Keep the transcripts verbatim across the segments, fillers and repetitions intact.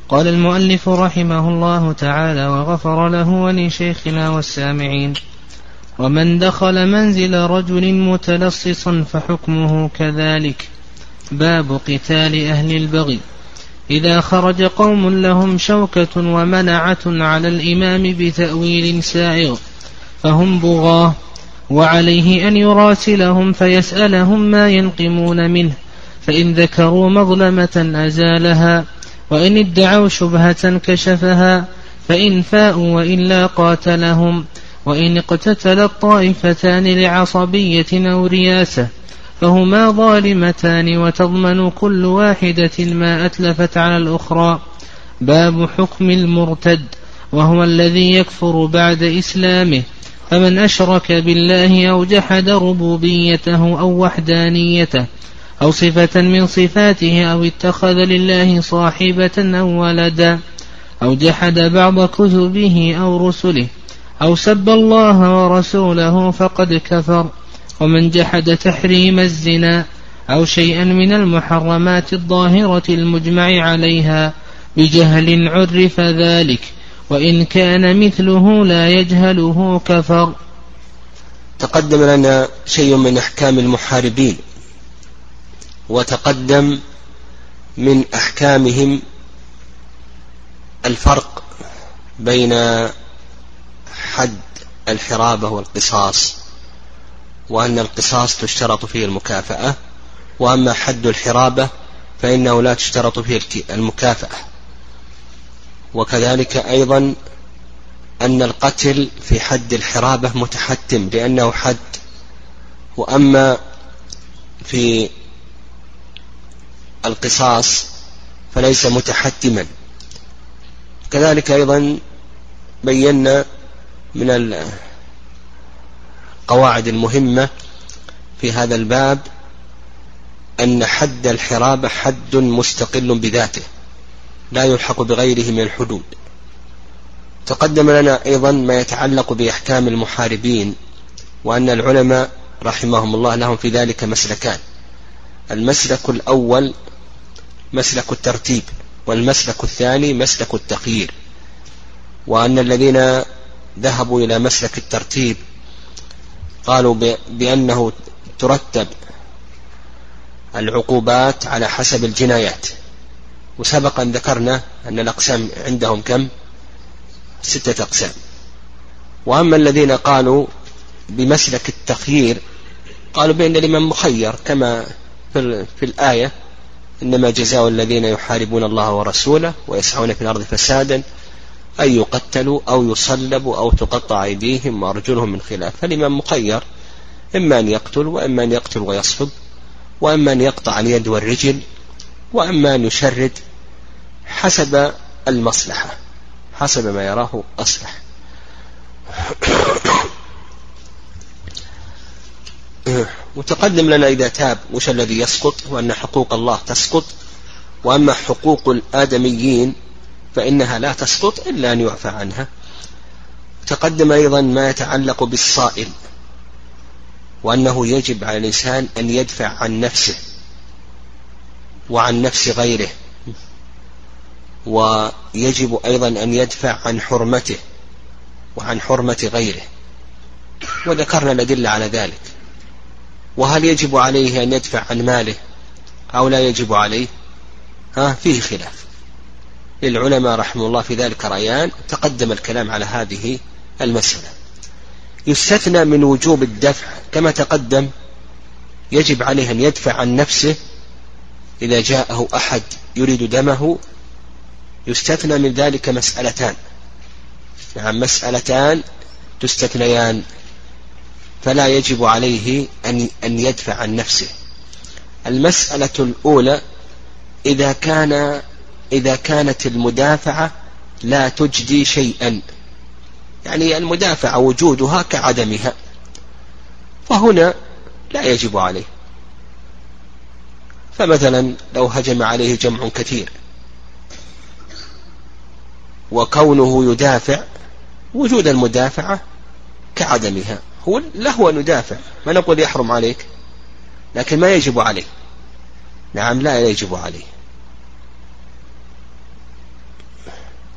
قال المؤلف رحمه الله تعالى وغفر له ولشيخنا والسامعين: ومن دخل منزل رجل متلصصا فحكمه كذلك. باب قتال أهل البغي. إذا خرج قوم لهم شوكة ومنعة على الإمام بتأويل سائغ فهم بغاه، وعليه أن يراسلهم فيسألهم ما ينقمون منه، فإن ذكروا مظلمة أزالها، وإن ادعوا شبهة كشفها، فإن فاءوا وإلا قاتلهم. وإن اقتتل الطائفتان لعصبية أو رياسة فهما ظالمتان، وتضمن كل واحدة ما أتلفت على الأخرى. باب حكم المرتد، وهو الذي يكفر بعد إسلامه، فمن أشرك بالله أو جحد ربوبيته أو وحدانيته أو صفة من صفاته أو اتخذ لله صاحبة أو ولدا أو جحد بعض كتبه أو رسله أو سب الله ورسوله فقد كفر. ومن جحد تحريم الزنا أو شيئا من المحرمات الظاهرة المجمع عليها بجهل عرف ذلك، وإن كان مثله لا يجهله كفر. تقدم لنا شيء من أحكام المحاربين، وتقدم من أحكامهم الفرق بين حد الحرابة والقصاص، وأن القصاص تشترط فيه المكافأة، وأما حد الحرابة فإنه لا تشترط فيه المكافأة. وكذلك أيضا أن القتل في حد الحرابة متحتم لأنه حد، وأما في القصاص فليس متحتما. كذلك أيضا بينا من القواعد المهمة في هذا الباب أن حد الحرابة حد مستقل بذاته لا يلحق بغيره من الحدود. تقدم لنا أيضا ما يتعلق بأحكام المحاربين، وأن العلماء رحمهم الله لهم في ذلك مسلكان: المسلك الأول مسلك الترتيب، والمسلك الثاني مسلك التخيير. وأن الذين ذهبوا إلى مسلك الترتيب قالوا بأنه ترتب العقوبات على حسب الجنايات، وسبق أن ذكرنا أن الأقسام عندهم كم؟ ستة أقسام. وأما الذين قالوا بمسلك التخيير قالوا بأن الإمام مخير كما في الآية: إنما جزاء الذين يحاربون الله ورسوله ويسعون في الأرض فسادا أن يقتلوا أو يصلبوا أو تقطع أيديهم وأرجلهم من خلاف. فالإمام مخير إما أن يقتل، وإما أن يقتل ويصلب، وإما أن يقطع اليد والرجل، وإما أن يشرد حسب المصلحة، حسب ما يراه أصلح. وتقدم لنا إذا تاب وش الذي يسقط، وأن حقوق الله تسقط، وأما حقوق الآدميين فإنها لا تسقط إلا أن يعفى عنها. تقدم أيضا ما يتعلق بالصائل، وأنه يجب على الإنسان أن يدفع عن نفسه وعن نفس غيره، ويجب أيضا أن يدفع عن حرمته وعن حرمة غيره، وذكرنا الأدلة على ذلك. وهل يجب عليه أن يدفع عن ماله أو لا يجب عليه؟ ها فيه خلاف للعلماء رحمه الله في ذلك رأيان. تقدم الكلام على هذه المسألة. يستثنى من وجوب الدفع كما تقدم، يجب عليه أن يدفع عن نفسه إذا جاءه أحد يريد دمه. يستثنى من ذلك مسألتان، نعم مسألتان تستثنيان، فلا يجب عليه أن يدفع عن نفسه. المسألة الأولى: إذا كان إذا كانت المدافعة لا تجدي شيئا، يعني المدافعة وجودها كعدمها، فهنا لا يجب عليه. فمثلا لو هجم عليه جمع كثير وكونه يدافع، وجود المدافعة كعدمها، هو له أن يدافع، ما نقول يحرم عليك، لكن ما يجب عليه. نعم لا يجب عليه.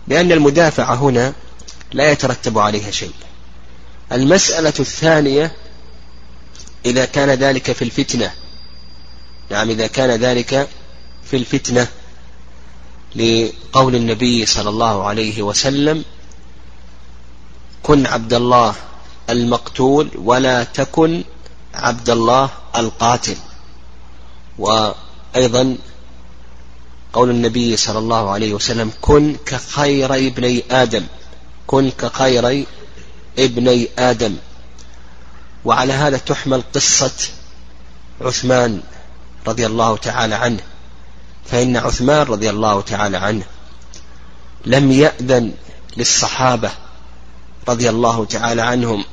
لأن المدافعة هنا لا يترتب عليها شيء. المسألة الثانية إذا كان ذلك في الفتنة، نعم إذا كان ذلك في الفتنة، لقول النبي صلى الله عليه وسلم: كن عبد الله المقتول ولا تكن عبد الله القاتل. وأيضا قول النبي صلى الله عليه وسلم: كن كخير ابني آدم، كن كخير ابني آدم. وعلى هذا تحمل قصة عثمان رضي الله تعالى عنه، فإن عثمان رضي الله تعالى عنه لم يأذن للصحابة رضي الله تعالى عنهم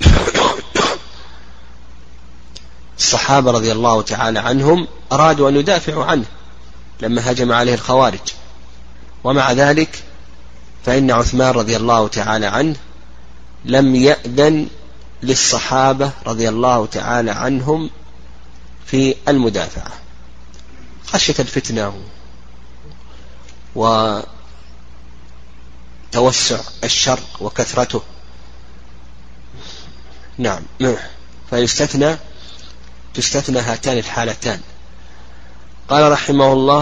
الصحابة رضي الله تعالى عنهم أرادوا أن يدافعوا عنه لما هجم عليه الخوارج، ومع ذلك فإن عثمان رضي الله تعالى عنه لم يأذن للصحابة رضي الله تعالى عنهم في المدافعة خشية الفتنة وتوسع الشر وكثرته. نعم، فيستثنى تستثنى هاتان الحالتان. قال رحمه الله: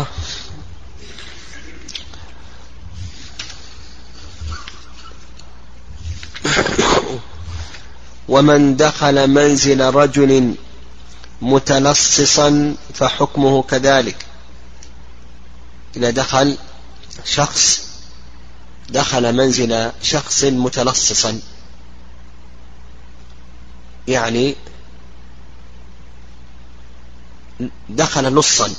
ومن دخل منزل رجل متلصصا فحكمه كذلك. إذا دخل شخص دخل منزل شخص متلصصا، يعني دخل لصا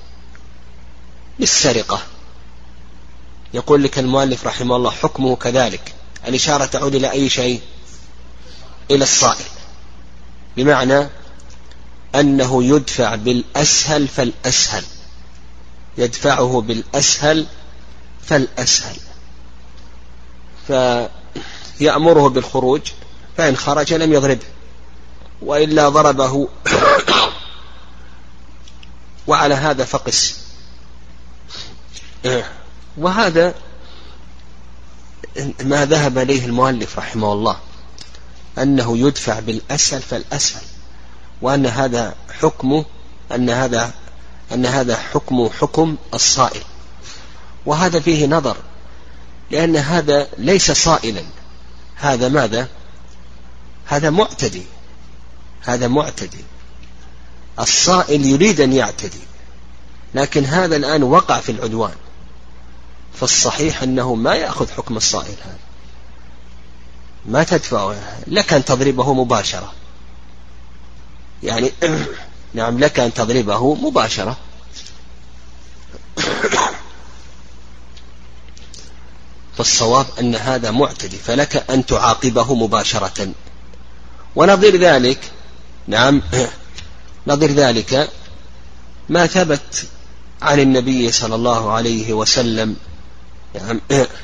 للسرقة، يقول لك المؤلف رحمه الله: حكمه كذلك. الإشارة تعود إلى أي شيء؟ إلى الصائل، بمعنى أنه يدفع بالأسهل فالأسهل، يدفعه بالأسهل فالأسهل، فيأمره بالخروج، فإن خرج لم يضربه، وإلا ضربه. وعلى هذا فقس. وهذا ما ذهب إليه المؤلف رحمه الله، أنه يدفع بالأسهل فالأسهل، وأن هذا حكمه أن هذا أن هذا حكم حكم الصائل. وهذا فيه نظر، لأن هذا ليس صائلا، هذا ماذا؟ هذا معتدي، هذا معتدي. الصائل يريد أن يعتدي، لكن هذا الآن وقع في العدوان، فالصحيح أنه ما يأخذ حكم الصائل، هذا ما تدفعه، لك أن تضربه مباشرة، يعني نعم لك أن تضربه مباشرة. فالصواب أن هذا معتدي، فلك أن تعاقبه مباشرة. ونظير ذلك، نعم نظير ذلك ما ثبت عن النبي صلى الله عليه وسلم، نعم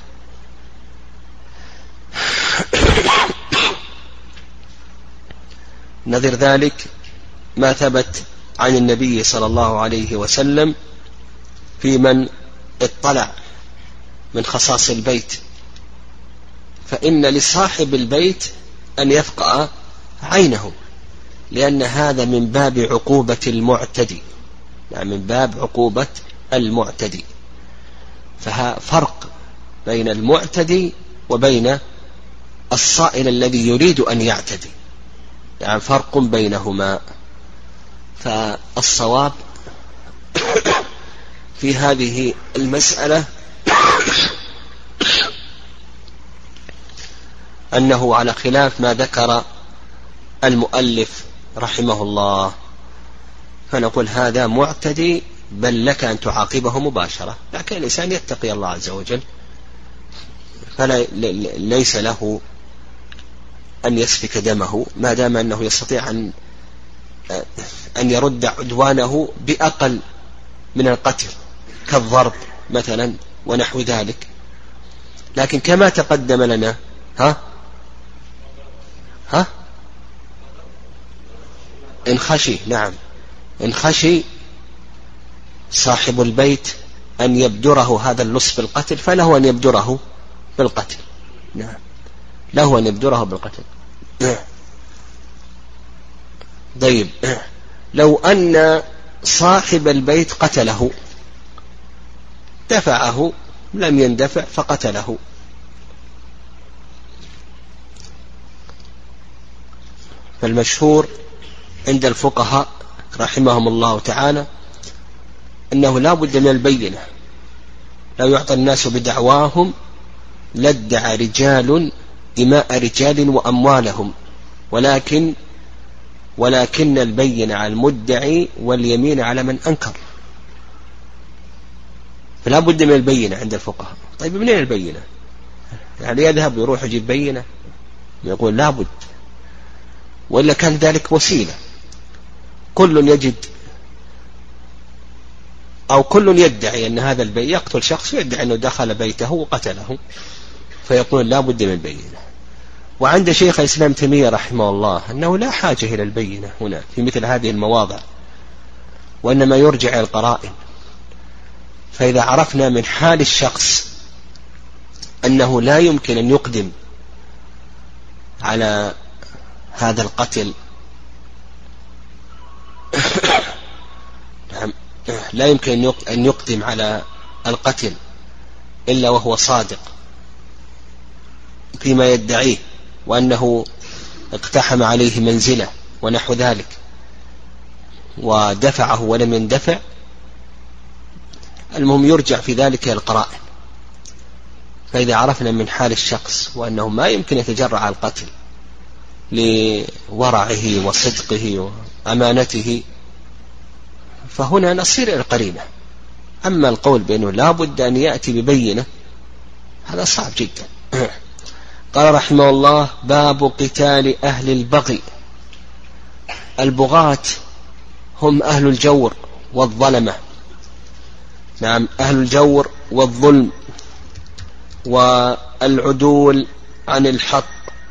نظير ذلك ما ثبت عن النبي صلى الله عليه وسلم في من اطلع من خصاص البيت، فإن لصاحب البيت أن يفقأ عينه، لأن هذا من باب عقوبة المعتدي، يعني من باب عقوبة المعتدي. ففرق بين المعتدي وبين الصائل الذي يريد أن يعتدي، يعني فرق بينهما. فالصواب في هذه المسألة أنه على خلاف ما ذكر المؤلف رحمه الله، فنقول هذا معتدي، بل لك أن تعاقبه مباشرة، لكن الإنسان يتقي الله عز وجل، فليس له أن يسفك دمه ما دام أنه يستطيع أن أن يرد عدوانه بأقل من القتل كالضرب مثلا ونحو ذلك. لكن كما تقدم لنا ها ها إن خشي، نعم إن خشي صاحب البيت أن يبدره هذا اللص بالقتل، فله أن يبدره بالقتل. نعم له أن يبدره بالقتل. طيب لو أن صاحب البيت قتله دفعه لم يندفع فقتله، فالمشهور عند الفقهاء رحمهم الله تعالى أنه لا بد من البينة. لو يعطى الناس بدعواهم لادعى رجال دماء رجال وأموالهم، ولكن ولكن البينة على المدعي واليمين على من أنكر، فلا بد من البينة عند الفقهاء. طيب منين البينة؟ يعني يذهب يروح يجيب بينة؟ يقول لا بد، وإلا كان ذلك وسيلة، كل يجد أو كل يدعي أن هذا البيت يقتل شخص، يدعي أنه دخل بيته وقتله، فيقول لا بد من البينة. وعند شيخ الإسلام تيمية رحمه الله أنه لا حاجة إلى البينة هنا في مثل هذه المواضع، وإنما يرجع إلى القرائن. فإذا عرفنا من حال الشخص أنه لا يمكن أن يقدم على هذا القتل، لا يمكن أن يقدم على القتل إلا وهو صادق فيما يدعيه، وأنه اقتحم عليه منزله ونحو ذلك ودفعه ولم يندفع، المهم يرجع في ذلك إلى القرائن. فإذا عرفنا من حال الشخص وأنه ما يمكن يتجرع على القتل لورعه وصدقه وأمانته، فهنا نصير إلى القرينة. أما القول بأنه لا بد أن يأتي ببينة هذا صعب جدا. قال رحمه الله: باب قتال أهل البغي. البغاة هم أهل الجور والظلمة، نعم أهل الجور والظلم والعدول عن الحق.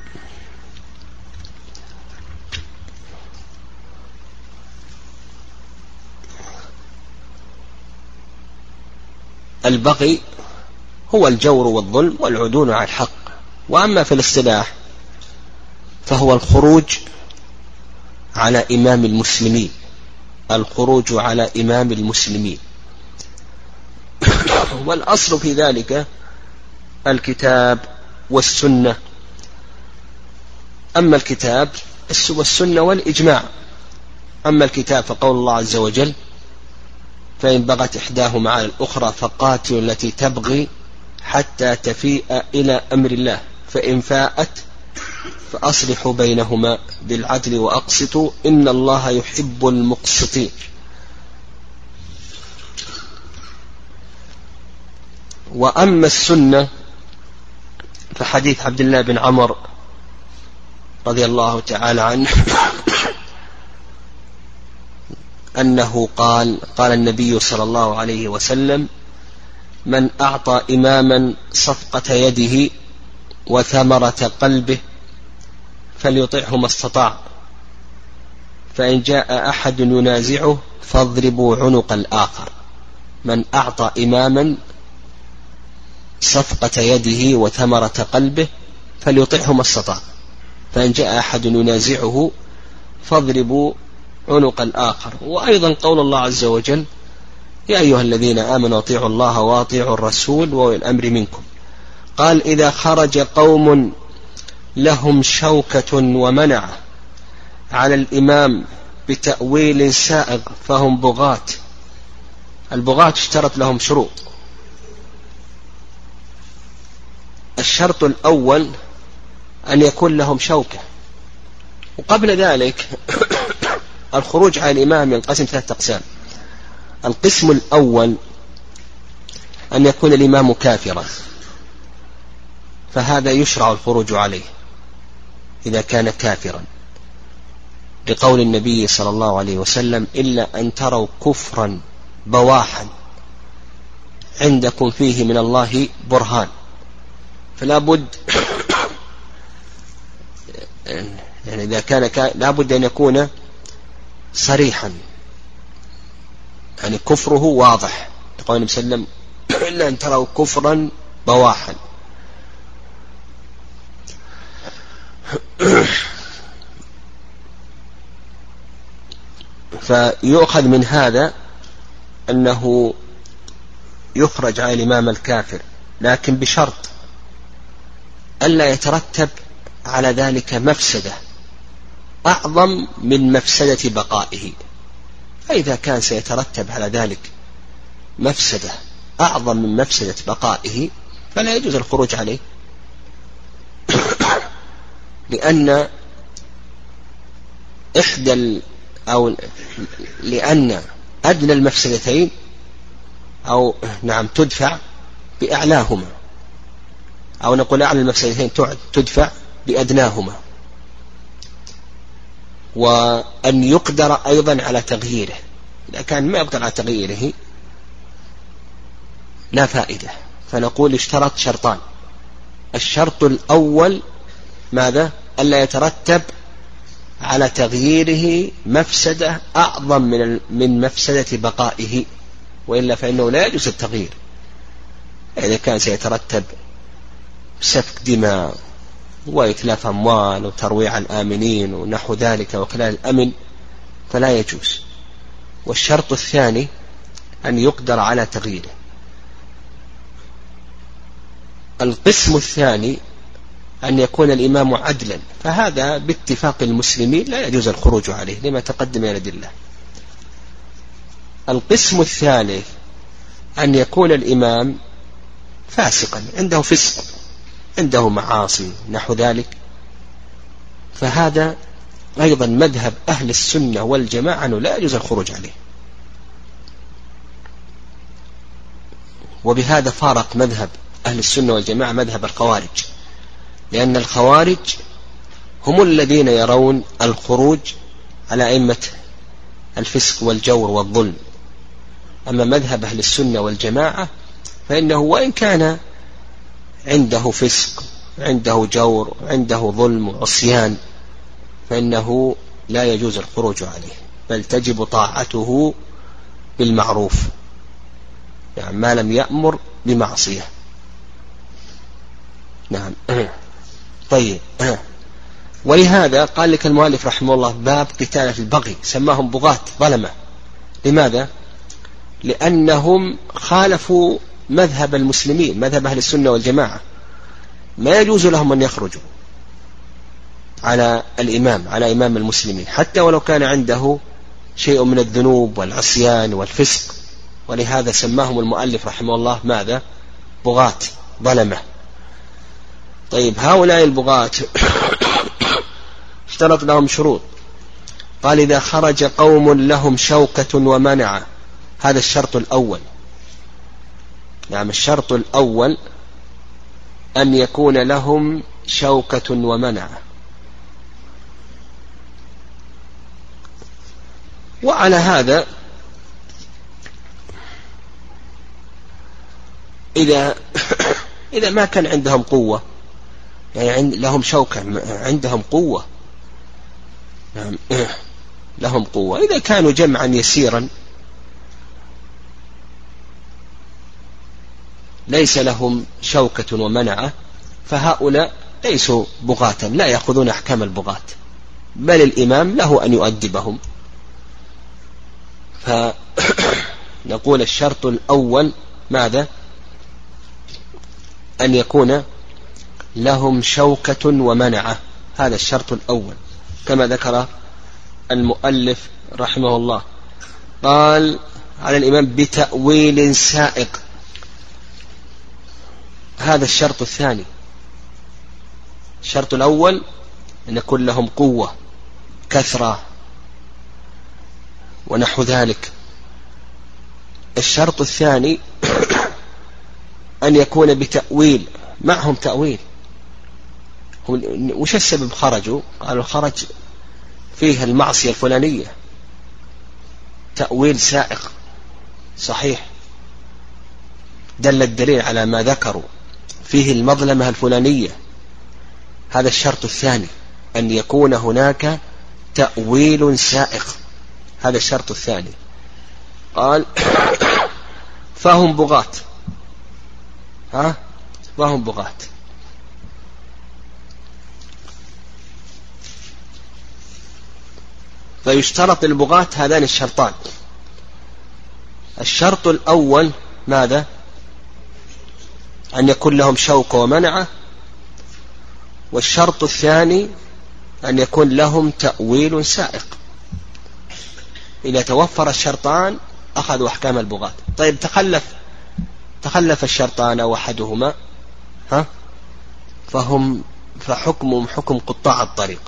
البغي هو الجور والظلم والعدول عن الحق. وأما في الاصطلاح فهو الخروج على إمام المسلمين، الخروج على إمام المسلمين. والأصل في ذلك الكتاب والسنة. أما الكتاب والسنة والإجماع. أما الكتاب فقول الله عز وجل: فإن بغت إحداهما على الأخرى فقاتلوا التي تبغي حتى تفيء إلى أمر الله فإن فاءت فأصلحوا بينهما بالعدل وأقسطوا إن الله يحب المقسطين. وأما السنة فحديث عبد الله بن عمر رضي الله تعالى عنه أنه قال: قال النبي صلى الله عليه وسلم: من أعطى إماما صفقة يده وثمرة قلبه فليطعه ما استطاع، فإن جاء أحد ينازعه فاضربوا عنق الآخر. من أعطى إماما صفقة يده وثمرة قلبه فليطعه ما استطاع، فإن جاء أحد ينازعه فاضربوا عنق الآخر. وأيضا قول الله عز وجل: يا أيها الذين آمنوا اطيعوا الله واطيعوا الرسول وأولي الأمر منكم. قال: إذا خرج قوم لهم شوكة ومنعة على الإمام بتأويل سائغ فهم بغاة. البغاة اشترط لهم شروط. الشرط الأول أن يكون لهم شوكة، وقبل ذلك الخروج على الإمام ينقسم ثلاثة أقسام. القسم الأول أن يكون الإمام كافرا، فهذا يشرع الخروج عليه إذا كان كافرا، لقول النبي صلى الله عليه وسلم: إلا أن تروا كفرا بواحا عندكم فيه من الله برهان. فلا بد يعني إذا كان كا... لا بد أن يكون صريحا، يعني كفره واضح، لقول النبي صلى الله عليه وسلم: إلا أن تروا كفرا بواحا. فيؤخذ من هذا أنه يخرج على الإمام الكافر، لكن بشرط ألا يترتب على ذلك مفسدة أعظم من مفسدة بقائه. فإذا كان سيترتب على ذلك مفسدة أعظم من مفسدة بقائه فلا يجوز الخروج عليه، لأن إحدى أو لأن أدنى المفسدتين أو نعم تدفع بأعلاهما، أو نقول أعلى المفسدتين تدفع بأدناهما، وأن يقدر أيضا على تغييره. إذا كان ما يقدر على تغييره لا فائدة. فنقول اشترط شرطان: الشرط الأول ماذا؟ ألا يترتب على تغييره مفسدة أعظم من من مفسدة بقائه، وإلا فإنه لا يجوز التغيير. إذا كان سيترتب سفك دماء وإتلاف أموال وترويع الآمنين ونحو ذلك وخلال الأمن فلا يجوز. والشرط الثاني أن يقدر على تغييره. القسم الثاني أن يكون الإمام عدلا، فهذا باتفاق المسلمين لا يجوز الخروج عليه لما تقدم من الأدلة. القسم الثالث أن يكون الإمام فاسقا، عنده فسق، عنده معاصي نحو ذلك، فهذا أيضا مذهب أهل السنة والجماعة أنه لا يجوز الخروج عليه. وبهذا فارق مذهب أهل السنة والجماعة مذهب الخوارج، لأن الخوارج هم الذين يرون الخروج على أئمة الفسق والجور والظلم. أما مذهب أهل السنة والجماعة فإنه وإن كان عنده فسق، عنده جور، عنده ظلم وعصيان، فإنه لا يجوز الخروج عليه، بل تجب طاعته بالمعروف، يعني ما لم يأمر بمعصية. نعم. طيب، ولهذا قال لك المؤلف رحمه الله باب قتال في البغي، سماهم بغاة ظلمة. لماذا؟ لأنهم خالفوا مذهب المسلمين، مذهب أهل السنة والجماعة، ما يجوز لهم أن يخرجوا على الإمام، على إمام المسلمين، حتى ولو كان عنده شيء من الذنوب والعصيان والفسق. ولهذا سماهم المؤلف رحمه الله ماذا؟ بغاة ظلمة. طيب، هؤلاء البغاة اشترط لهم شروط. قال: إذا خرج قوم لهم شوكة ومنعة، هذا الشرط الأول. نعم، الشرط الأول أن يكون لهم شوكة ومنعة. وعلى هذا إذا إذا ما كان عندهم قوة، يعني لهم شوكة، عندهم قوة، لهم قوة، إذا كانوا جمعا يسيرا ليس لهم شوكة ومنعة، فهؤلاء ليسوا بغاة، لا يأخذون أحكام البغاة، بل الإمام له أن يؤدبهم. فنقول الشرط الأول ماذا؟ أن يكون لهم شوكة ومنعة، هذا الشرط الأول كما ذكر المؤلف رحمه الله. قال على الإمام بتأويل سائق، هذا الشرط الثاني. الشرط الأول أن يكون لهم قوة، كثرة ونحو ذلك. الشرط الثاني أن يكون بتأويل، معهم تأويل. وش السبب خرجوا؟ قالوا خرج فيه المعصية الفلانية، تأويل سائق صحيح، دل الدليل على ما ذكروا، فيه المظلمة الفلانية. هذا الشرط الثاني، أن يكون هناك تأويل سائق، هذا الشرط الثاني. قال فهم بغاة، ها فهم بغاة. فيشترط للبغاة هذان الشرطان. الشرط الأول ماذا؟ أن يكون لهم شوكة ومنعة. والشرط الثاني أن يكون لهم تأويل سائق. إذا توفر الشرطان أخذوا أحكام البغاة. طيب تخلف تخلف الشرطان أو أحدهما ها فهم فحكمهم حكم قطاع الطريق،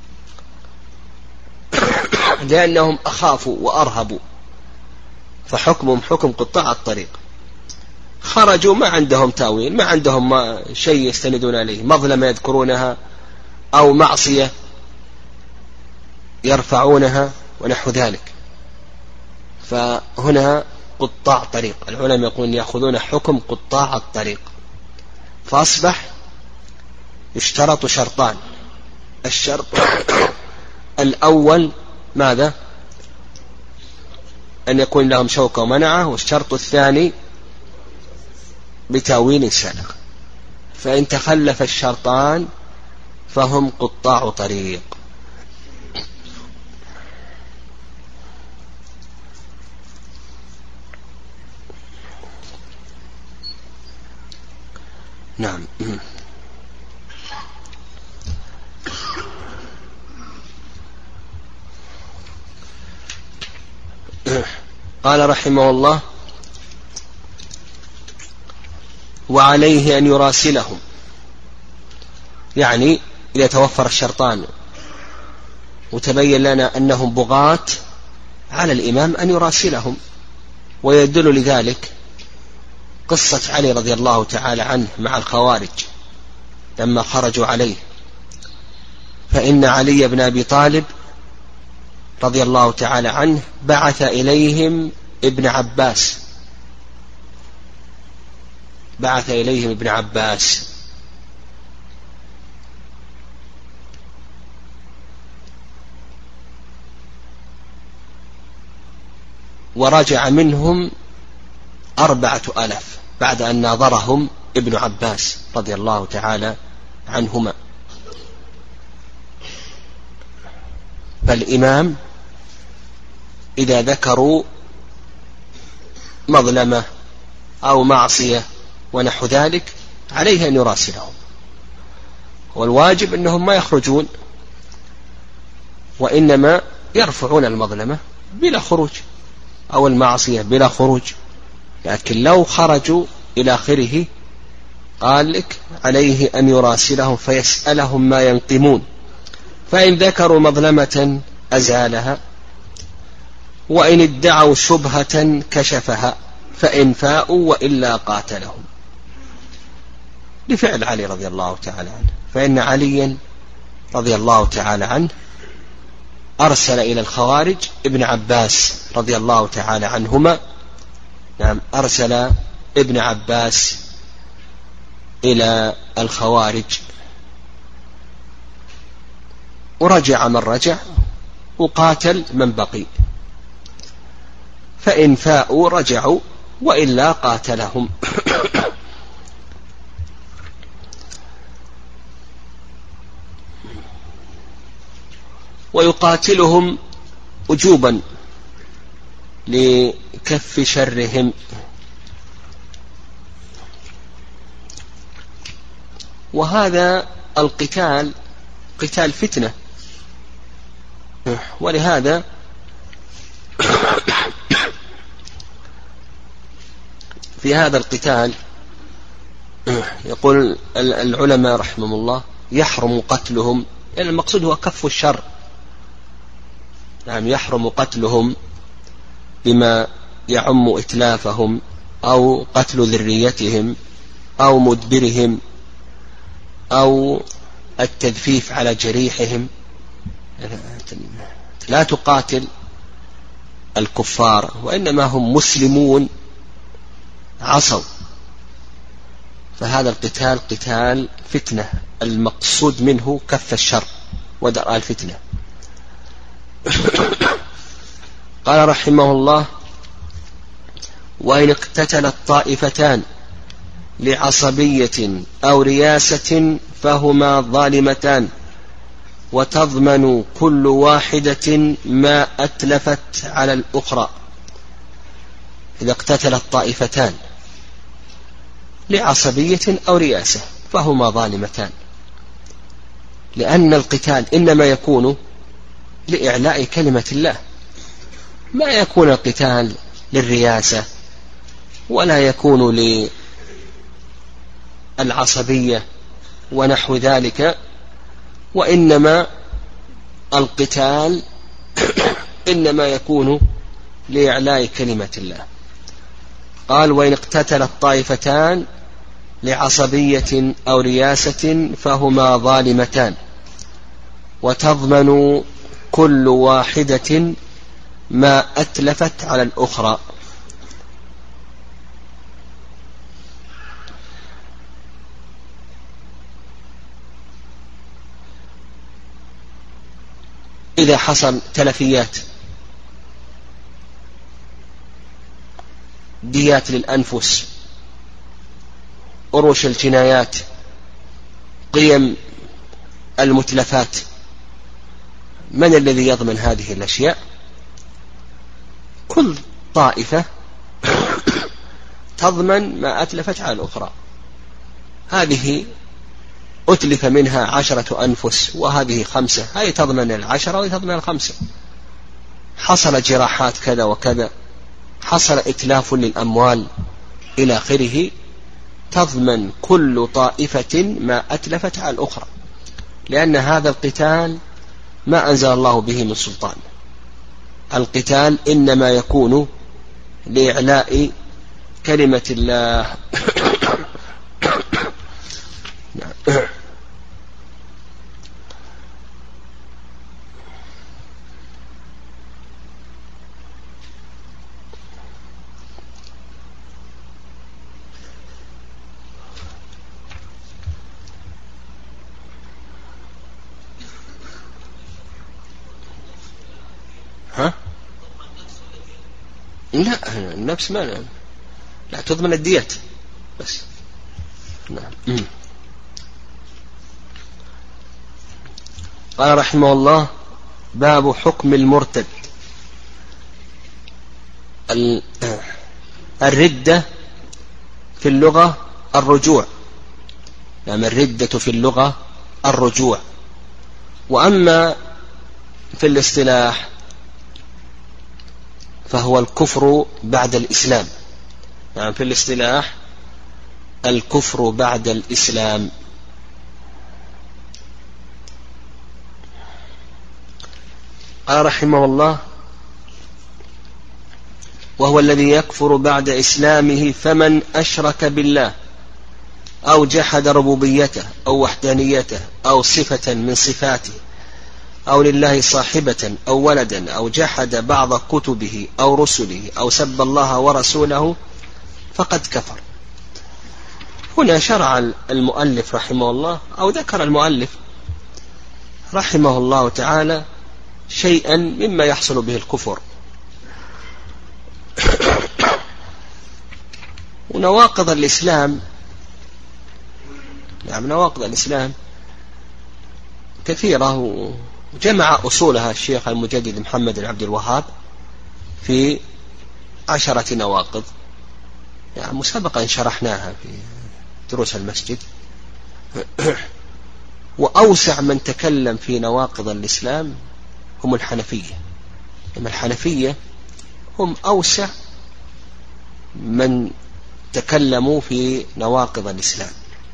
لأنهم أخافوا وأرهبوا، فحكمهم حكم قطاع الطريق. خرجوا ما عندهم تأويل، ما عندهم ما شيء يستندون عليه، مظلمة يذكرونها أو معصية يرفعونها ونحو ذلك، فهنا قطاع طريق. العلماء يقولون يأخذون حكم قطاع الطريق. فأصبح يشترط شرطان. الشرط الأول ماذا؟ أن يكون لهم شوكة ومنعة. والشرط الثاني بتأويل سابق. فإن تخلف الشرطان فهم قطاع طريق. نعم. قال رحمه الله: وعليه أن يراسلهم. يعني إذا توفر الشرطان وتبين لنا أنهم بغاة، على الإمام أن يراسلهم. ويدل لذلك قصة علي رضي الله تعالى عنه مع الخوارج لما خرجوا عليه. فإن علي بن أبي طالب رضي الله تعالى عنه بعث إليهم ابن عباس بعث إليهم ابن عباس ورجع منهم أربعة ألاف بعد أن ناظرهم ابن عباس رضي الله تعالى عنهما. فالإمام إذا ذكروا مظلمة أو معصية ونحو ذلك عليه أن يراسلهم. والواجب أنهم ما يخرجون، وإنما يرفعون المظلمة بلا خروج أو المعصية بلا خروج. لكن لو خرجوا إلى آخره قال لك عليه أن يراسلهم فيسألهم ما ينقمون، فإن ذكروا مظلمة أزالها، وإن ادعوا شبهة كشفها، فإن فاءوا وإلا قاتلهم. لفعل علي رضي الله تعالى عنه. فإن عليا رضي الله تعالى عنه أرسل إلى الخوارج ابن عباس رضي الله تعالى عنهما. نعم، أرسل ابن عباس إلى الخوارج، ورجع من رجع وقاتل من بقي، فإن فاءوا رجعوا وإلا قاتلهم. ويقاتلهم وجوبا لكف شرهم. وهذا القتال قتال فتنة، ولهذا في هذا القتال يقول العلماء رحمهم الله يحرم قتلهم، يعني المقصود هو كف الشر. نعم، يحرم قتلهم بما يعم إتلافهم أو قتل ذريتهم أو مدبرهم أو التجفيف على جريحهم. لا تقاتل الكفار، وإنما هم مسلمون عصوا. فهذا القتال قتال فتنة، المقصود منه كف الشر ودرء الفتنة. قال رحمه الله: وإن اقتتل الطائفتان لعصبية أو رياسة فهما ظالمتان وتضمن كل واحدة ما أتلفت على الأخرى. إذا اقتتلت طائفتان لعصبية أو رياسة فهما ظالمتان، لأن القتال إنما يكون لإعلاء كلمة الله، ما يكون القتال للرياسة ولا يكون للعصبية ونحو ذلك، وإنما القتال إنما يكون لإعلاء كلمة الله. قال: وإن اقتتلت طائفتان لعصبية أو رياسة فهما ظالمتان، وتضمن كل واحدة ما أتلفت على الأخرى. إذا حصل تلفيات، ديات للأنفس، أروش الجنايات، قيم المتلفات، من الذي يضمن هذه الأشياء؟ كل طائفة تضمن ما أتلفت على الأخرى. هذه أتلف منها عشرة أنفس وهذه خمسة، هذه تضمن العشرة وهذه تضمن الخمسة. حصل جراحات كذا وكذا، حصل إتلاف للأموال إلى آخره، تضمن كل طائفة ما أتلفت على الأخرى، لأن هذا القتال ما أنزل الله به من سلطان. القتال إنما يكون لإعلاء كلمة الله. ها؟ لا، النفس ما لا, لا تضمن الديات بس. نعم. قال رحمه الله: باب حكم المرتد. الردة في اللغة الرجوع، يعني الردة في اللغة الرجوع، وأما في الاصطلاح فهو الكفر بعد الإسلام. يعني في الاصطلاح الكفر بعد الإسلام. قال رحمه الله: وهو الذي يكفر بعد إسلامه فمن أشرك بالله أو جحد ربوبيته أو وحدانيته أو صفة من صفاته أو لله صاحبة أو ولدا أو جحد بعض كتبه أو رسله أو سب الله ورسوله فقد كفر. هنا شرع المؤلف رحمه الله، أو ذكر المؤلف رحمه الله تعالى شيئا مما يحصل به الكفر. ونواقض الإسلام، يعني نواقض الإسلام كثيرة، وجمع أصولها الشيخ المجدد محمد بن عبد الوهاب في عشرة نواقض، يعني مسبقا شرحناها في دروس المسجد. وأوسع من تكلم في نواقض الإسلام هم الحنفية. أما الحنفية هم أوسع من تكلموا في نواقض الإسلام.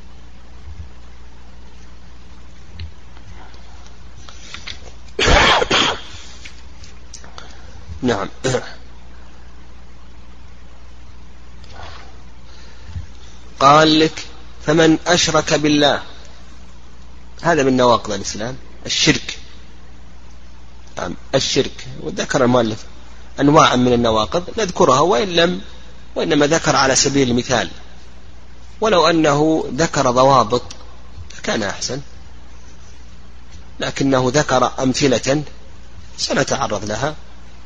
نعم. قال لك: فمن أشرك بالله، هذا من نواقض الإسلام الشرك. نعم الشرك. وذكر المؤلف أنواع من النواقض نذكرها، وإن لم وإنما ذكر على سبيل المثال، ولو أنه ذكر ضوابط كان أحسن، لكنه ذكر أمثلة سنتعرض لها.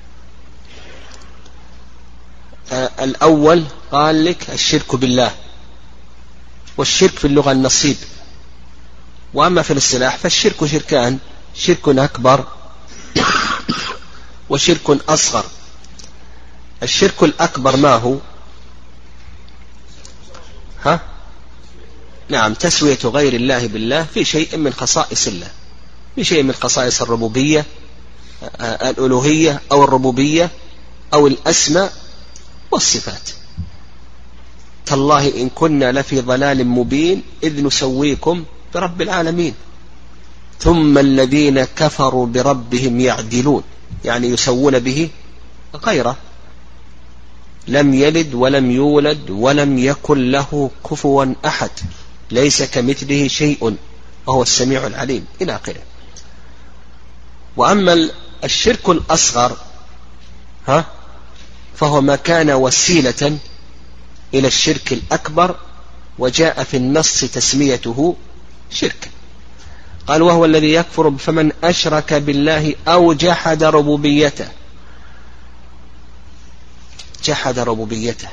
الأول قال لك الشرك بالله، والشرك في اللغة النصيب، وأما في الاصطلاح فالشرك شركان: شرك أكبر وشرك أصغر. الشرك الأكبر ما هو؟ ها؟ نعم، تسوية غير الله بالله في شيء من خصائص الله، في شيء من خصائص الربوبية الألوهية أو الربوبية أو الأسماء والصفات. تالله إن كنا لفي ضلال مبين إذ نسويكم برب العالمين ثم الذين كفروا بربهم يعدلون، يعني يسوون به غيره. لم يلد ولم يولد ولم يكن له كفوا أحد، ليس كمثله شيء وهو السميع العليم إلى آخره. وأما الشرك الأصغر ها فهو ما كان وسيلة إلى الشرك الأكبر وجاء في النص تسميته شركا. قال وهو الذي يكفر فمن أشرك بالله أو جحد ربوبيته. جحد ربوبيته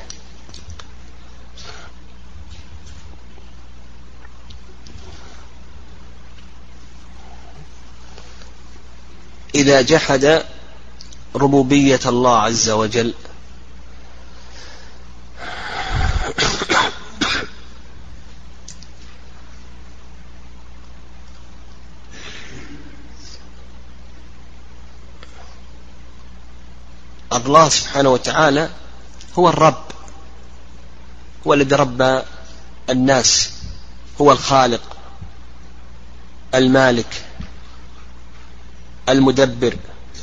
إذا جحد ربوبية الله عز وجل الله سبحانه وتعالى هو الرب، هو الذي رب الناس، هو الخالق المالك المدبر.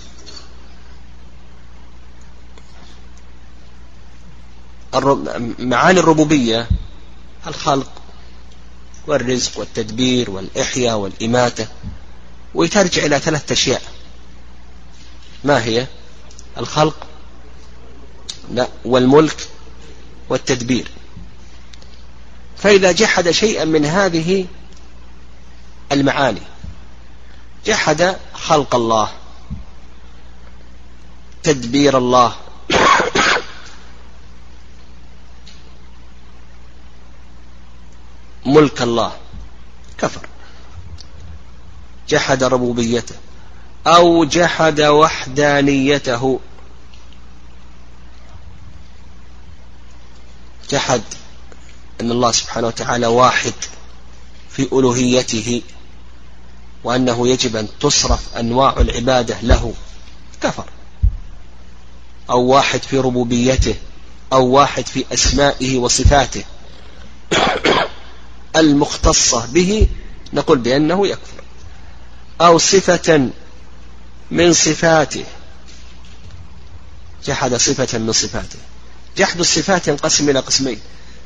معاني الربوبية الخلق والرزق والتدبير والإحياء والإماتة، وترجع إلى ثلاثة أشياء. ما هي؟ الخلق لا والملك والتدبير. فإذا جحد شيئا من هذه المعاني، جحد خلق الله، تدبير الله، ملك الله، كفر، جحد ربوبيته أو جحد وحدانيته، جحد أن الله سبحانه وتعالى واحد في ألوهيته وأنه يجب أن تصرف أنواع العبادة له، كفر. أو واحد في ربوبيته أو واحد في أسمائه وصفاته المختصة به، نقول بأنه يكفر. أو صفة من صفاته، جحد صفة من صفاته. جحد الصفات ينقسم إلى قسمين: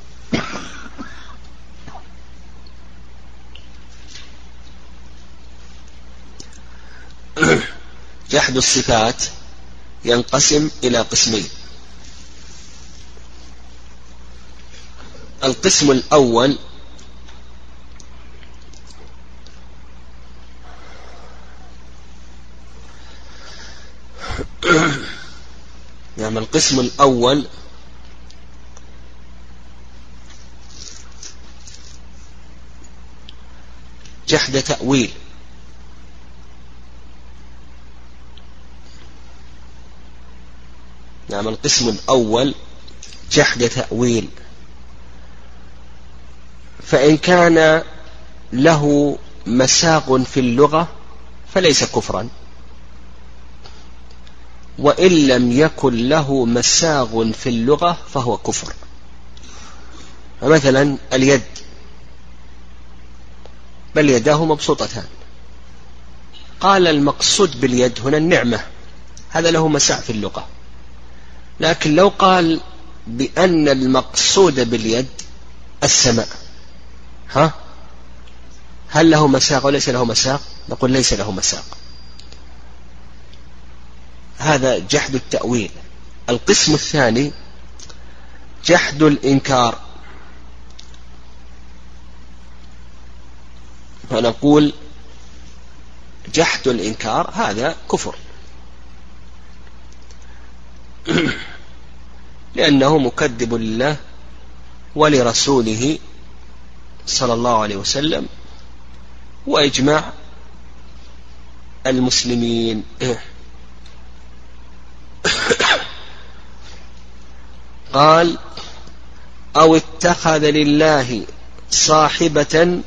جحد الصفات ينقسم إلى قسمين. القسم الأول نعم القسم الأول جحد تأويل. نعم القسم الأول جحد تأويل. فإن كان له مساغ في اللغة فليس كفرا، وإن لم يكن له مساغ في اللغة فهو كفر. فمثلا اليد، بل يداه مبسوطتان، قال المقصود باليد هنا النعمة، هذا له مساغ في اللغة. لكن لو قال بأن المقصود باليد السماء، ها هل له مساغ وليس له مساغ؟ نقول ليس له مساغ. هذا جحد التأويل. القسم الثاني جحد الإنكار. فنقول جحد الإنكار هذا كفر، لأنه مكذب لله ولرسوله صلى الله عليه وسلم، وإجماع المسلمين. قال أو اتخذ لله صاحبة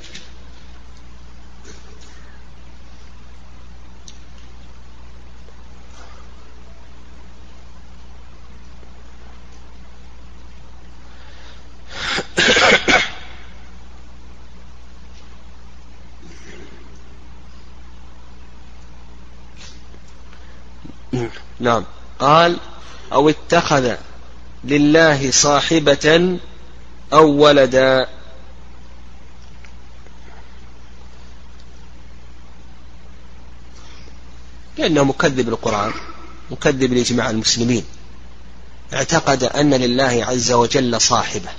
نعم قال أو اتخذ لله صاحبة أو ولدا. لأنه مكذب للقرآن، مكذب لإجماع المسلمين، اعتقد أن لله عز وجل صاحبة،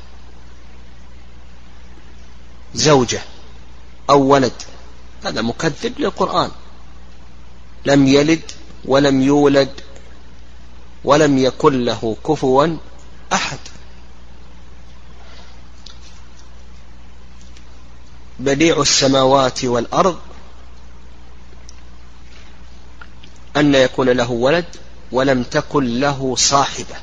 زوجة أو ولد، هذا مكذب للقرآن. لم يلد ولم يولد ولم يكن له كفوا أحد. بديع السماوات والأرض أن يكون له ولد ولم تكن له صاحبة.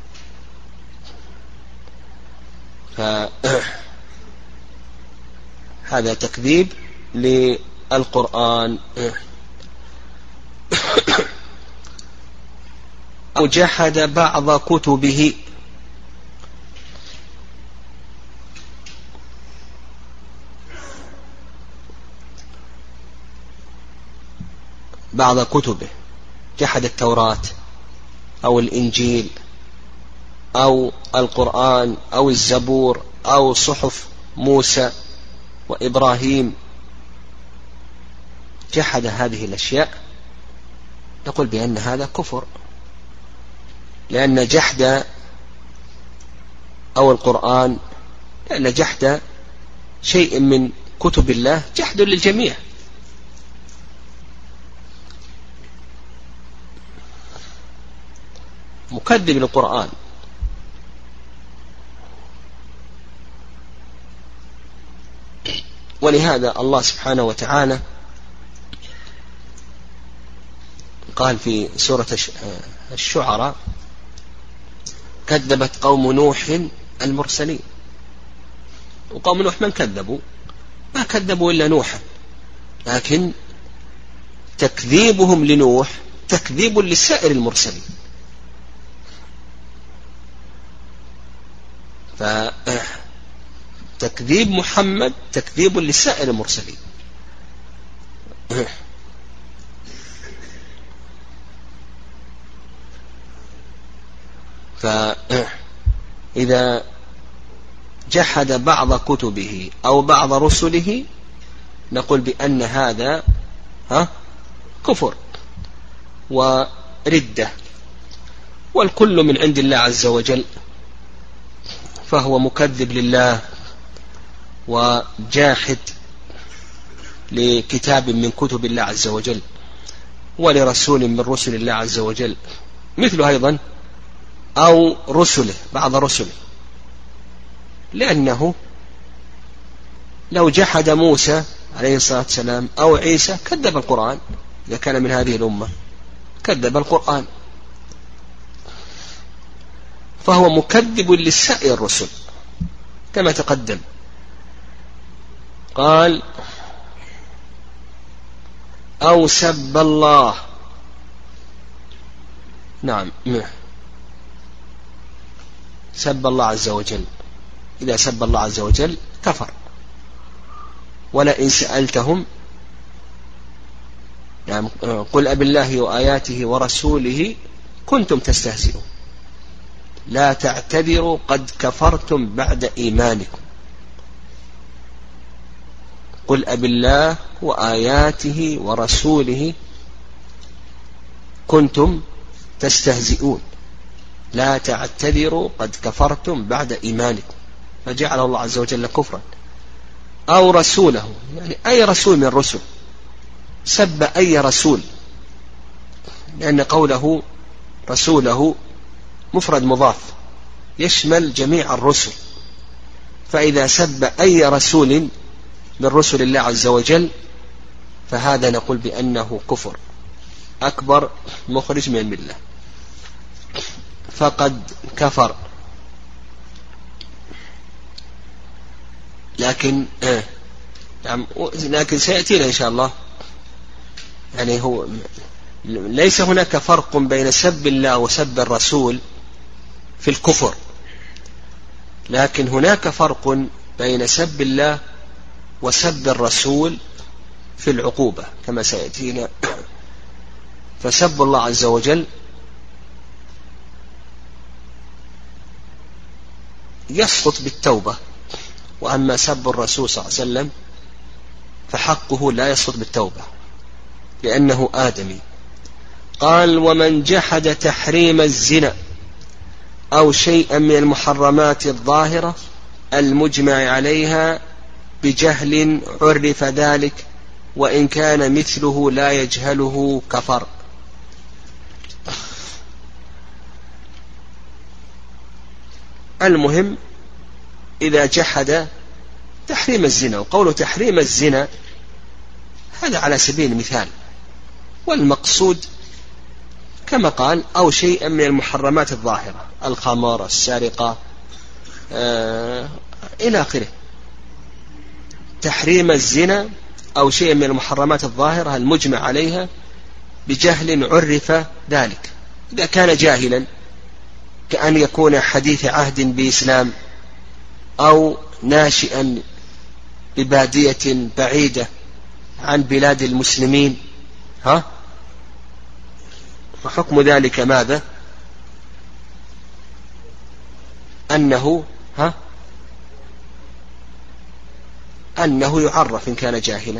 فهذا تكذيب للقرآن. أو جحد بعض كتبه. بعض كتبه، جحد التوراة أو الإنجيل أو القرآن أو الزبور أو صحف موسى وإبراهيم، جحد هذه الأشياء، نقول بأن هذا كفر، لأن جحد أو القرآن، لأن جحد شيء من كتب الله جحد للجميع. مكذب للقرآن. ولهذا الله سبحانه وتعالى قال في سورة الشعراء: كذبت قوم نوح المرسلين. وقوم نوح من كذبوا؟ ما كذبوا إلا نوحا، لكن تكذيبهم لنوح تكذيب لسائر المرسلين. فتكذيب محمد تكذيب لسائر المرسلين. فإذا جحد بعض كتبه أو بعض رسله نقول بأن هذا ها كفر وردة، والكل من عند الله عز وجل، فهو مكذب لله وجاحد لكتاب من كتب الله عز وجل ولرسول من رسل الله عز وجل. مثله أيضا أو رسله، بعض رسله، لأنه لو جحد موسى عليه الصلاة والسلام أو عيسى كذب القرآن، إذا كان من هذه الأمة كذب القرآن، فهو مكذب لسائر الرسل كما تقدم. قال: أو سب الله. نعم، سب الله عز وجل. إذا سب الله عز وجل كفر. ولئن سألتهم، يعني قل أبالله وآياته ورسوله كنتم تستهزئون لا تعتذروا قد كفرتم بعد إيمانكم. قل أبالله وآياته ورسوله كنتم تستهزئون لا تعتذروا قد كفرتم بعد إيمانكم، فجعل الله عز وجل كفرا. أو رسوله، يعني أي رسول من الرسل، سب أي رسول، لأن قوله رسوله مفرد مضاف يشمل جميع الرسل، فإذا سب أي رسول من رسل الله عز وجل فهذا نقول بأنه كفر. أكبر مخرج من الملة فقد كفر. لكن آه نعم لكن سيأتينا إن شاء الله، يعني هو ليس هناك فرق بين سب الله وسب الرسول في الكفر، لكن هناك فرق بين سب الله وسب الرسول في العقوبة كما سيأتينا. فسب الله عز وجل يسقط بالتوبة، وأما سب الرسول صلى الله عليه وسلم فحقه لا يسقط بالتوبة لأنه آدمي. قال: ومن جحد تحريم الزنا أو شيئا من المحرمات الظاهرة المجمع عليها بجهل عرف ذلك وإن كان مثله لا يجهله كفر. المهم إذا جحد تحريم الزنا، وقوله تحريم الزنا هذا على سبيل المثال، والمقصود كما قال أو شيئا من المحرمات الظاهرة، الخمر، السرقة، آه إلى آخره. تحريم الزنا أو شيئا من المحرمات الظاهرة المجمع عليها بجهل عرف ذلك. إذا كان جاهلا كأن يكون حديث عهد بإسلام أو ناشئا ببادية بعيدة عن بلاد المسلمين، ها فحكم ذلك ماذا؟ أنه ها أنه يعرف إن كان جاهلا،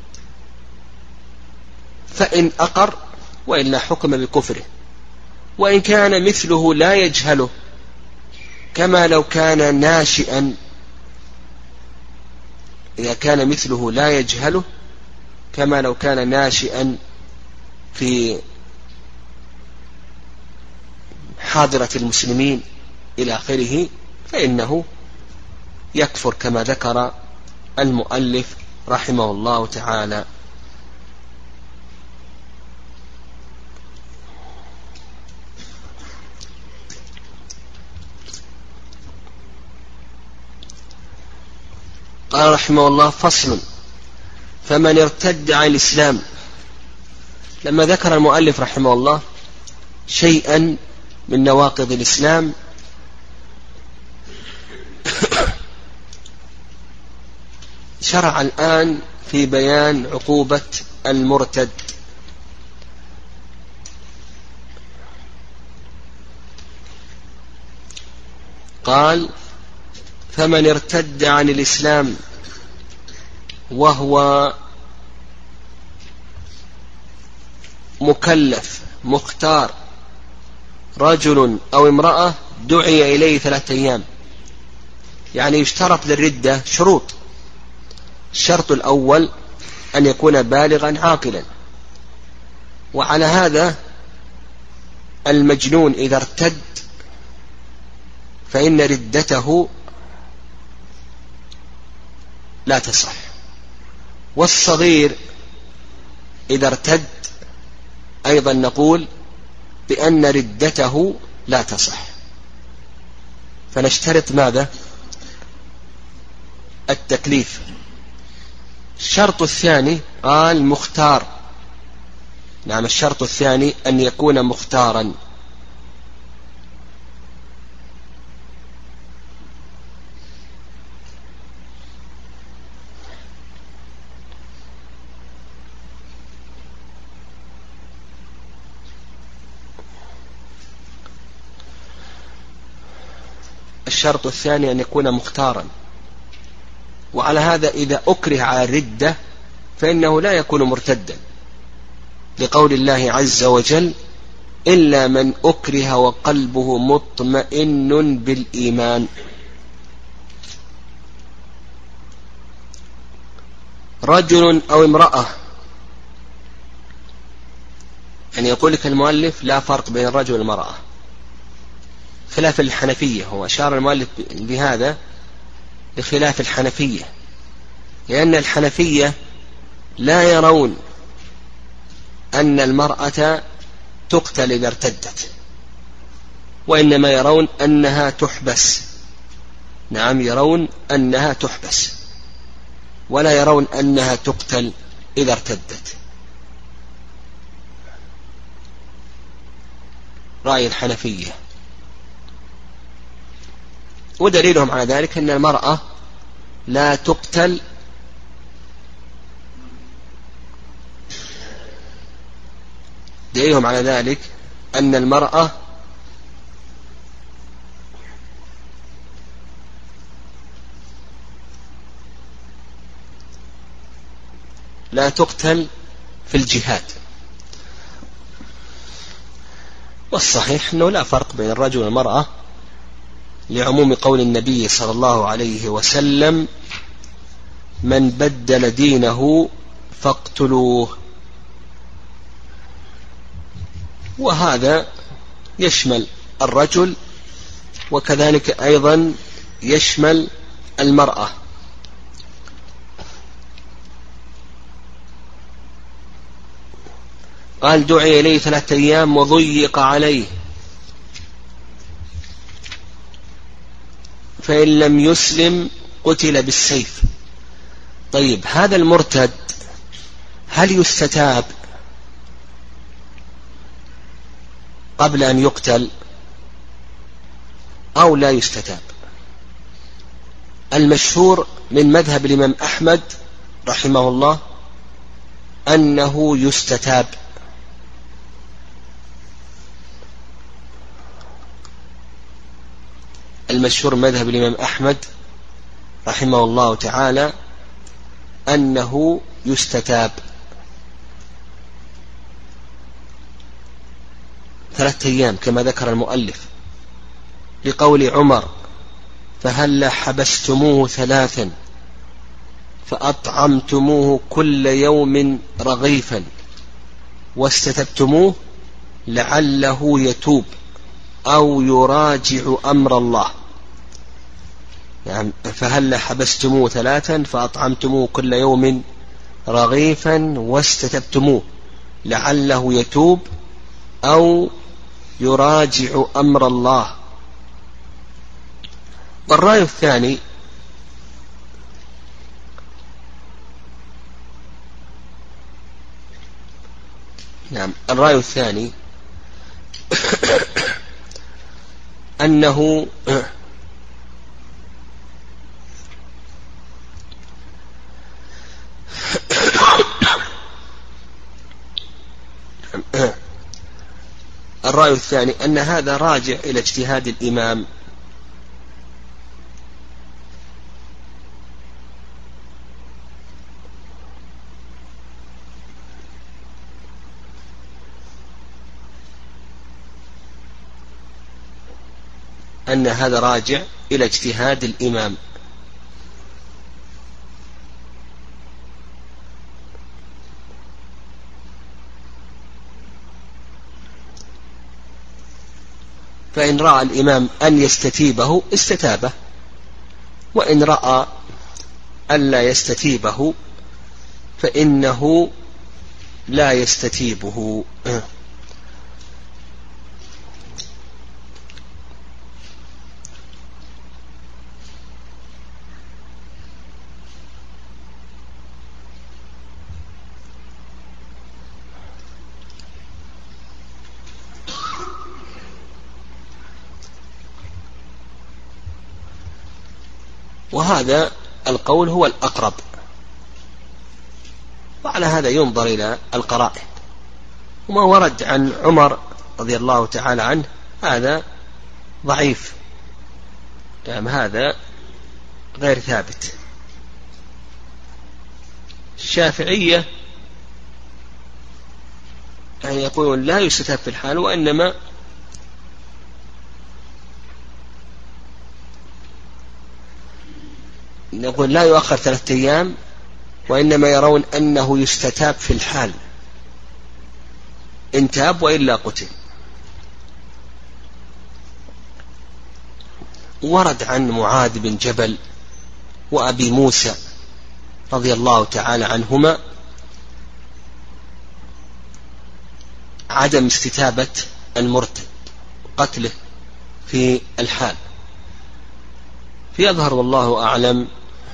فإن أقر وإلا حكم بكفره. وإن كان مثله لا يجهله كما لو كان ناشئا، إذا كان مثله لا يجهله كما لو كان ناشئا في حاضرة المسلمين إلى آخره فإنه يكفر كما ذكر المؤلف رحمه الله تعالى. قال رحمه الله: فصل: فمن ارتد عن الإسلام. لما ذكر المؤلف رحمه الله شيئا من نواقض الإسلام شرع الآن في بيان عقوبة المرتد. قال: فمن ارتد عن الإسلام وهو مكلف مختار رجل أو امرأة دعي إليه ثلاثة أيام. يعني يشترط للردة شروط. الشرط الأول أن يكون بالغا عاقلا، وعلى هذا المجنون إذا ارتد فإن ردته لا تصح، والصغير إذا ارتد أيضا نقول بأن ردته لا تصح. فنشترط ماذا؟ التكليف. الشرط الثاني قال مختار. نعم، الشرط الثاني أن يكون مختارا. الشرط الثاني أن يكون مختارا، وعلى هذا إذا أكره على الردة فإنه لا يكون مرتدا، لقول الله عز وجل: إلا من أكره وقلبه مطمئن بالإيمان. رجل أو امرأة، يعني يقول لك المؤلف لا فرق بين الرجل والمرأة، خلاف الحنفية. هو أشار المؤلف بهذا لخلاف الحنفية، لأن الحنفية لا يرون أن المرأة تقتل إذا ارتدت، وإنما يرون أنها تحبس. نعم، يرون أنها تحبس ولا يرون أنها تقتل إذا ارتدت. رأي الحنفية. ودليلهم على ذلك أن المرأة لا تقتل دليلهم على ذلك أن المرأة لا تقتل في الجهاد. والصحيح أنه لا فرق بين الرجل والمرأة لعموم قول النبي صلى الله عليه وسلم: من بدل دينه فاقتلوه. وهذا يشمل الرجل وكذلك أيضا يشمل المرأة. قال: دعي إليه ثلاثة أيام وضيق عليه، فإن لم يسلم قتل بالسيف. طيب، هذا المرتد هل يستتاب قبل أن يقتل أو لا يستتاب؟ المشهور من مذهب الإمام أحمد رحمه الله أنه يستتاب. المشهور مذهب الإمام أحمد رحمه الله تعالى أنه يستتاب ثلاثة أيام كما ذكر المؤلف، لقول عمر: فهل حبستموه ثلاثا فأطعمتموه كل يوم رغيفا واستتبتموه لعله يتوب أو يراجع أمر الله. يعني فهل حبستموه ثلاثا فأطعمتموه كل يوم رغيفا واستتبتموه لعله يتوب أو يراجع أمر الله. والرأي الثاني نعم الرأي الثاني أنه الرأي الثاني أن هذا راجع إلى اجتهاد الإمام، أن هذا راجع إلى اجتهاد الإمام. فإن رأى الإمام أن يستتيبه استتابه، وإن رأى أن لا يستتيبه فإنه لا يستتيبه. وهذا القول هو الأقرب، وعلى هذا ينظر إلى القرائن. وما ورد عن عمر رضي الله تعالى عنه هذا ضعيف، نعم هذا غير ثابت. الشافعية يعني يقولون لا يستتاب في الحال، وإنما نقول لا يؤخر ثلاثة أيام، وإنما يرون أنه يستتاب في الحال إن تاب وإلا قتل. ورد عن معاذ بن جبل وأبي موسى رضي الله تعالى عنهما عدم استتابة المرتد قتله في الحال. فيظهر والله أعلم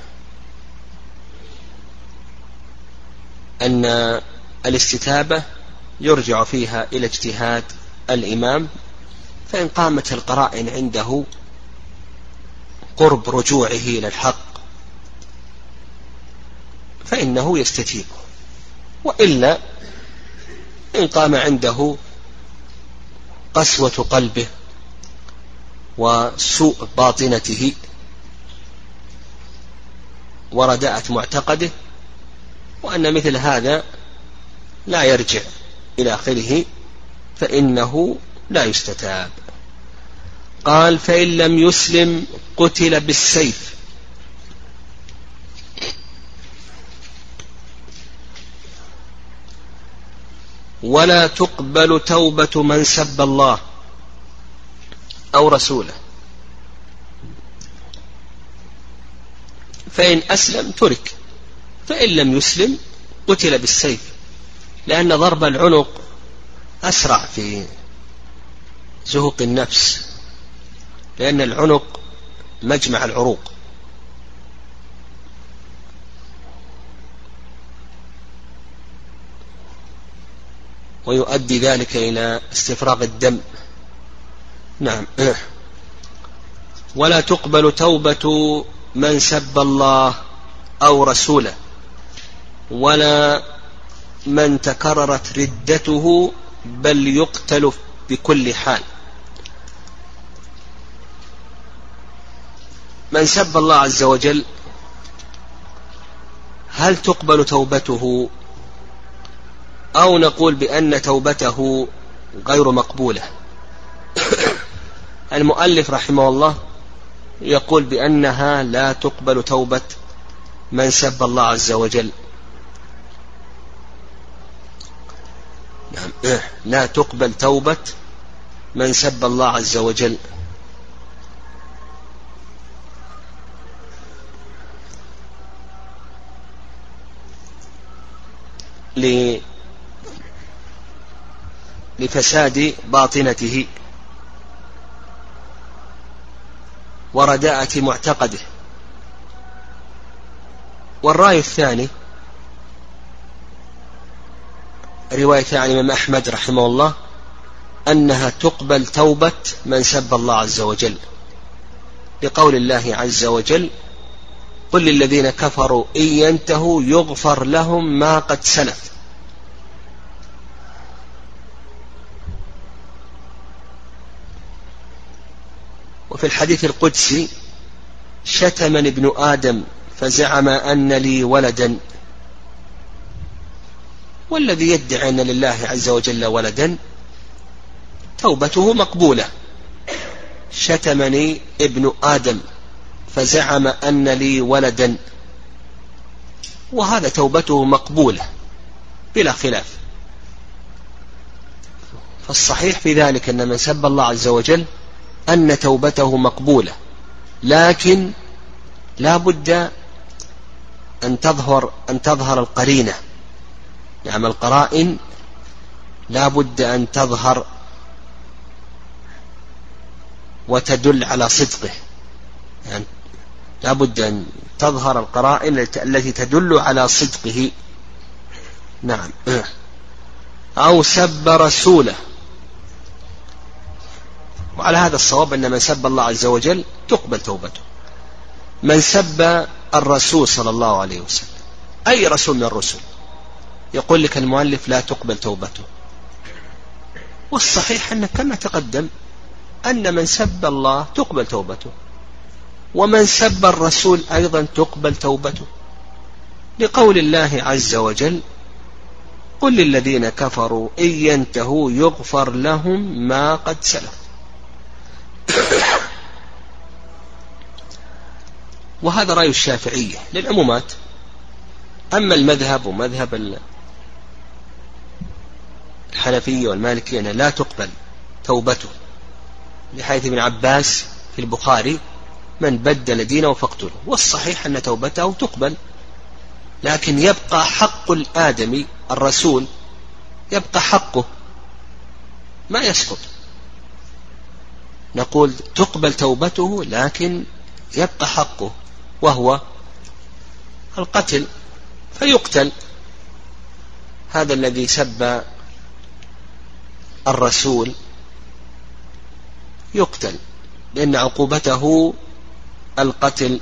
أن الاستتابة يرجع فيها إلى اجتهاد الإمام، فإن قامت القرائن عنده قرب رجوعه إلى الحق فإنه يستتيب، وإلا إن قام عنده قسوة قلبه وسوء باطنته ورداءة معتقده وأن مثل هذا لا يرجع إلى آخره فإنه لا يستتاب. قال: فإن لم يسلم قتل بالسيف. ولا تقبل توبة من سب الله أو رسوله، فإن أسلم ترك، فإن لم يسلم قتل بالسيف، لأن ضرب العنق أسرع في زهق النفس، لأن العنق مجمع العروق، ويؤدي ذلك إلى استفراغ الدم. نعم. ولا تقبل توبة من سب الله أو رسوله، ولا من تكررت ردته، بل يقتل بكل حال. من سب الله عز وجل هل تقبل توبته أو نقول بأن توبته غير مقبولة؟ المؤلف رحمه الله يقول بأنها لا تقبل توبة من سب الله عز وجل. نعم. لا تقبل توبة من سب الله عز وجل، لفساد باطنته ورداءة معتقده. والرأي الثاني رواية عن الإمام أحمد رحمه الله أنها تقبل توبة من سب الله عز وجل، لقول الله عز وجل: قل للذين كفروا إن ينتهوا يغفر لهم ما قد سلف. وفي الحديث القدسي: شتمني ابن آدم فزعم أن لي ولدا. والذي يدعي أن لله عز وجل ولدا توبته مقبولة. شتمني ابن آدم فزعم أن لي ولدا، وهذا توبته مقبولة بلا خلاف. فالصحيح في ذلك أن من سب الله عز وجل أن توبته مقبولة، لكن لا بد أن تظهر أن تظهر القرينة. يعني القرائن لا بد أن تظهر وتدل على صدقه، يعني لا بد أن تظهر القرائن التي تدل على صدقه. نعم. أو سب رسوله، وعلى هذا الصواب أن من سب الله عز وجل تقبل توبته. من سب الرسول صلى الله عليه وسلم، أي رسول من الرسل، يقول لك المؤلف لا تقبل توبته. والصحيح أن كما تقدم أن من سب الله تقبل توبته، ومن سب الرسول أيضا تقبل توبته، لقول الله عز وجل: قل للذين كفروا إن ينتهوا يغفر لهم ما قد سلف. وهذا رأي الشافعية للعمومات. أما المذهب ومذهب الحنفية والمالكية لا تقبل توبته، لحديث ابن عباس في البخاري: من بدل دينه فاقتله. والصحيح أن توبته تقبل، لكن يبقى حق الآدمي الرسول، يبقى حقه ما يسقط، نقول تقبل توبته لكن يبقى حقه وهو القتل فيقتل. هذا الذي سب الرسول يقتل لأن عقوبته القتل،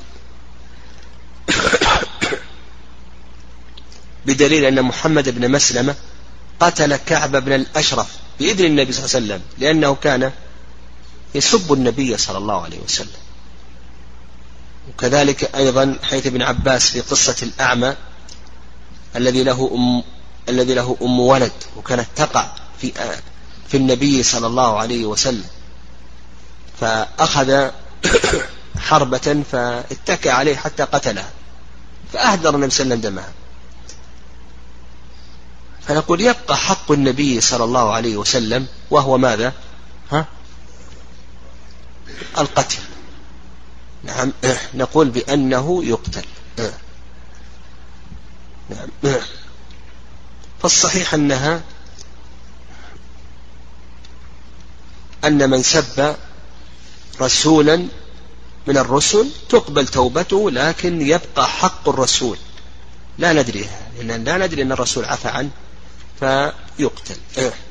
بدليل أن محمد بن مسلمة قتل كعب بن الأشرف بإذن النبي صلى الله عليه وسلم لأنه كان يسب النبي صلى الله عليه وسلم. وكذلك أيضا حيث ابن عباس في قصة الأعمى الذي له أم الذي له أم ولد وكانت تقع في في النبي صلى الله عليه وسلم، فأخذ حربة فاتكى عليه حتى قتلها فأهدر النبي صلى الله عليه وسلم دمها. فنقول يبقى حق النبي صلى الله عليه وسلم وهو ماذا؟ ها؟ القتل. نعم، نقول بأنه يقتل. نعم. فالصحيح أنها أن من سب رسولا من الرسل تقبل توبته لكن يبقى حق الرسول، لا ندري، لأن لا ندري أن الرسول عفى عنه فيقتل.